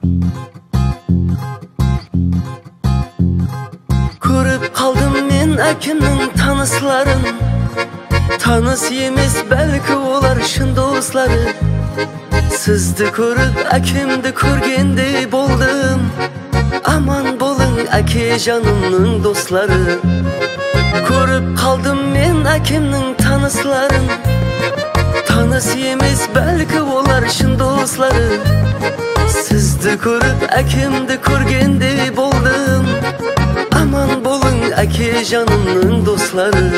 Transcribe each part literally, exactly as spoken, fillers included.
Көріп қалдым мен әкемнің танысларын. Таныс емес бәлкі олар шын достары. Сізді көріп әкемді көргендей болдым. Аман болың әке жанымның достары. Көріп қалдым мен әкемнің танысларын. Таныс емес бәлкі олар шын достары. Сізді көріп әкемді көргендей болдым. Аман болың әке жанымның достары.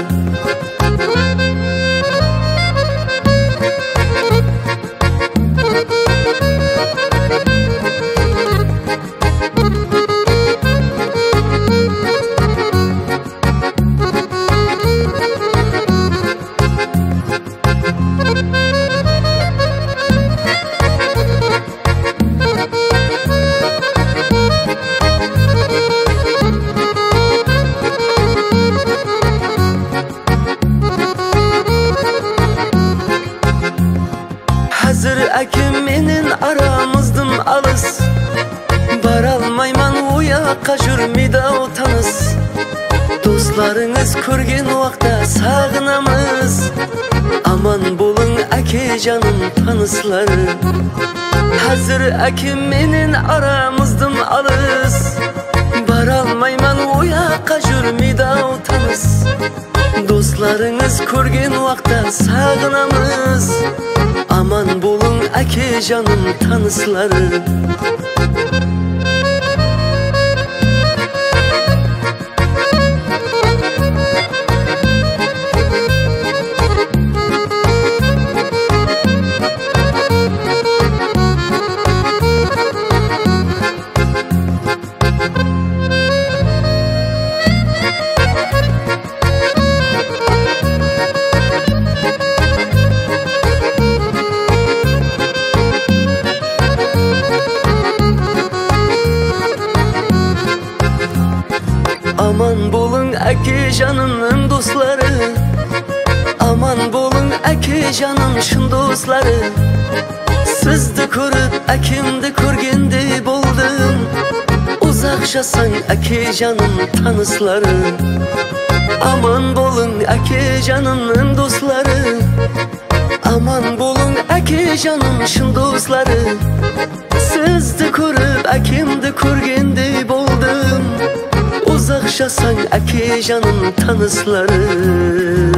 Hazır әкем менен арамыздың алыс. Бара алмайман ояққа жүрмейді ау таныс. Достарыңыз көрген уақта сағынамыз. Аман болың әке жаным таныслары. Hazır әкем менен арамыздың алыс. Бара алмайман ояққа жүрмейді ау таныс. Достарыңыз көрген уақта сағынамыз. Aman bolun әке жаным таныслары. Aman bolun әке жанымның достары. Aman bolun әке жаным шын достары. Сізді көріп әкемді көргендей болдым. Ұзақ жасаң әке жаным таныслары. Aman bolun әке жанымның достары. Aman bolun әке жаным шын достары. Сізді көріп әкемді көргендей болдым. Uzak yaşasan әке жаным таныслары.